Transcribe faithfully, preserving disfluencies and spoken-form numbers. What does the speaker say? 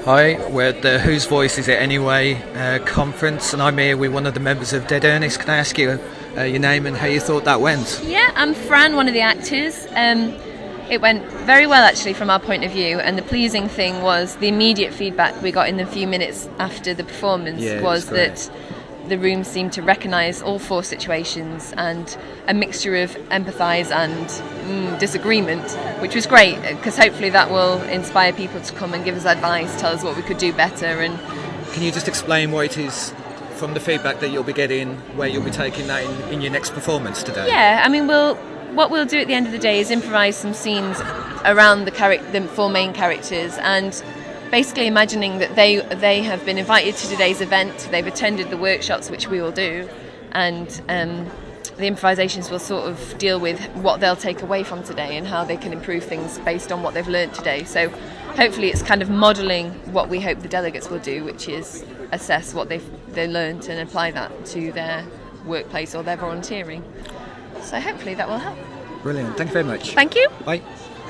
Hi, we're at the Whose Voice Is It Anyway uh, conference, and I'm here with one of the members of Dead Earnest. Can I ask you uh, your name and how you thought that went? Yeah, I'm Fran, one of the actors. Um, it went very well actually from our point of view, and the pleasing thing was the immediate feedback we got in the few minutes after the performance Yeah, was it's great. that the room seemed to recognise all four situations and a mixture of empathise and mm, disagreement, which was great because hopefully that will inspire people to come and give us advice, tell us what we could do better. And Can you just explain what it is from the feedback that you'll be getting, where you'll be taking that in, in your next performance today? yeah, I mean, we'll what we'll do at the end of the day is improvise some scenes around the, char- the four main characters, and basically imagining that they they have been invited to today's event, they've attended the workshops, which we will do, and um, the improvisations will sort of deal with what they'll take away from today and how they can improve things based on what they've learnt today. So hopefully it's kind of modelling what we hope the delegates will do, which is assess what they've they learnt and apply that to their workplace or their volunteering. So hopefully that will help. Brilliant. Thank you very much. Thank you. Bye.